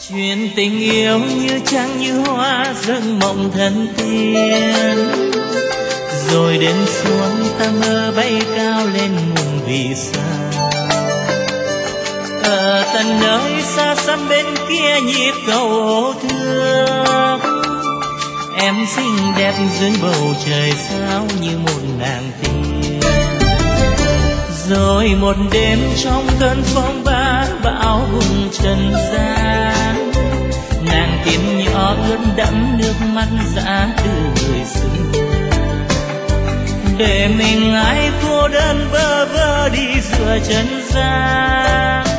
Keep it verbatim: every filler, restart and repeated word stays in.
chuyện tình yêu như trăng như hoa giấc mộng thần tiên, rồi đêm xuống ta mơ bay cao lên muôn vì sao. Ở tận nơi xa xăm bên kia nhịp cầu ô thương, em xinh đẹp dưới bầu trời sao như một nàng tiên. Rồi một đêm trong cơn phong ba bão vùng trần gian, nàng tiên nhỏ ướt đẫm nước mắt dã từ người xưa. Để mình ai cô đơn bơ vơ đi giữa trần gian,